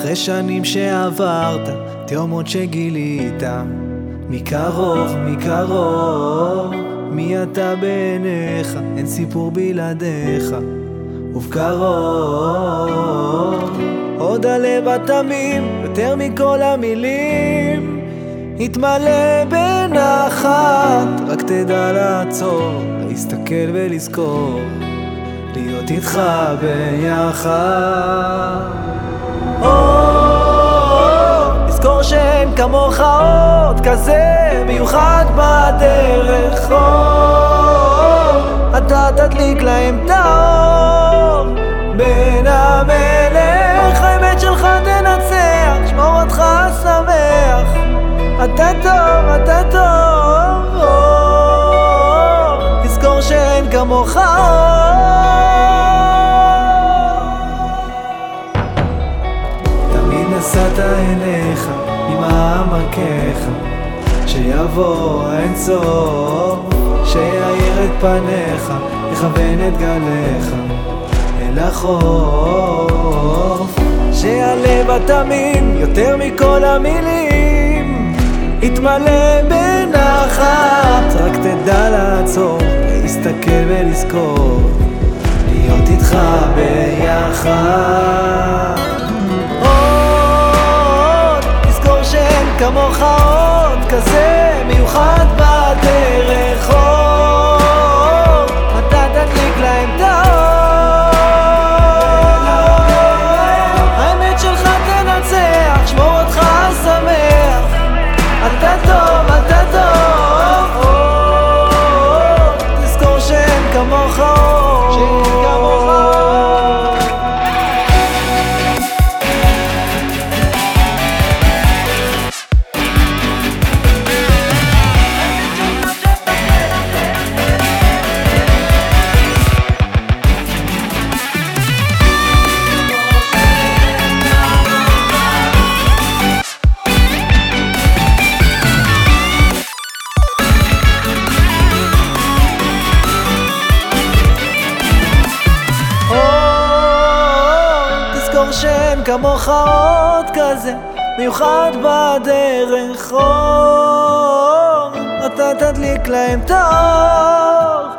אחרי שנים שעברת, תאומות שגילית, מקרוב, מקרוב, מי אתה בעיניך, אין סיפור בלעדיך, ובקרוב עוד הלב התמים, יותר מכל המילים, יתמלא בנחת, רק תדע לעצור, להסתכל ולזכור, להיות איתך ביחד. תזכור שאין כמוך עוד כזה מיוחד בדרך, אתה תדליק להם את האור, בן המלך, האמת שלך תנצח, שמור אותך שמח, אתה טוב, אתה טוב. תזכור שאין כמוך תמיד נשאת עיניך עם העמקיך, שיבוא האין סוף, שיאיר את פניך, יכוון את גליך אל החוף, שהלב התמים יותר מכל המילים, יתמלא בנחת, רק תדע לעצור, להסתכל ולזכור, להיות איתך ביחד. תזכור שאין כמוך עוד כזה מיוחד בדרך, אתה תדליק להם את האור, האמת שלך תנצח, שמור אותך שמח, אתה טוב, אתה טוב. תזכור שאין כמוך שאין כמוך עוד כזה מיוחד בדרך, אתה תדליק להם את האור,